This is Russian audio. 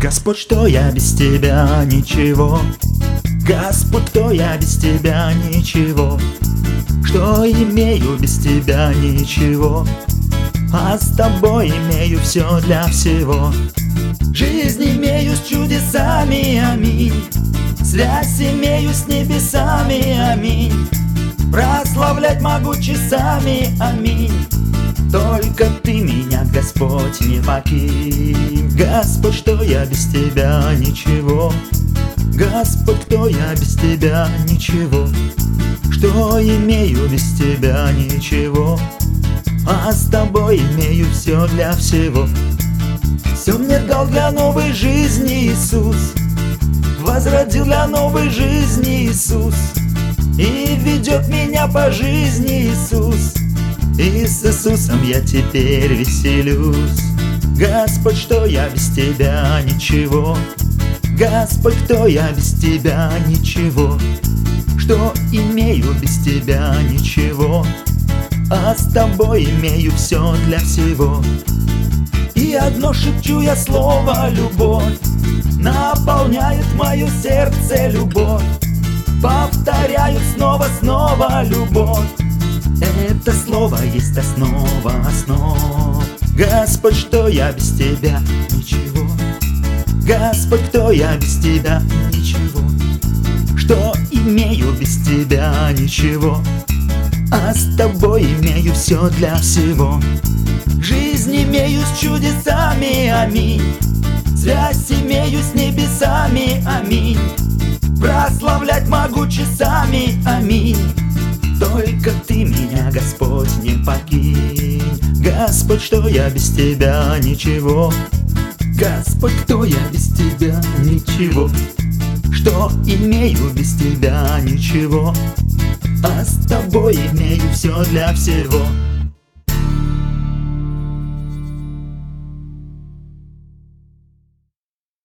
Господь, что я без Тебя ничего. Господь, кто я без Тебя ничего. Что имею без Тебя ничего, а с Тобой имею все для всего. Жизнь имею с чудесами, аминь. Связь имею с небесами, аминь. Прославлять могу часами, аминь. Только Ты меня, Господь, не покинь. Господь, что я без Тебя ничего. Господь, кто я без Тебя ничего. Что имею без Тебя ничего, а с Тобой имею все для всего. Все мне дал для новой жизни Иисус. Возродил для новой жизни Иисус. И ведет меня по жизни Иисус. И с Иисусом я теперь веселюсь. Господь, что я без Тебя ничего. Господь, кто я без Тебя ничего. Что имею без Тебя ничего, а с Тобой имею все для всего. И одно шепчу я слово любовь, наполняет мое сердце любовь. Повторяю снова любовь. Это слово есть основа основ. Господь, что я без Тебя ничего. Господь, кто я без Тебя ничего. Что имею без Тебя ничего, а с Тобой имею все для всего. Жизнь имею с чудесами, аминь. Связь имею с небесами, аминь. Прославлять могу часами, аминь. Только Ты меня, Господь, не покинь. Господь, что я без Тебя ничего. Господь, кто я без Тебя ничего. Что имею без Тебя ничего, а с Тобой имею все для всего.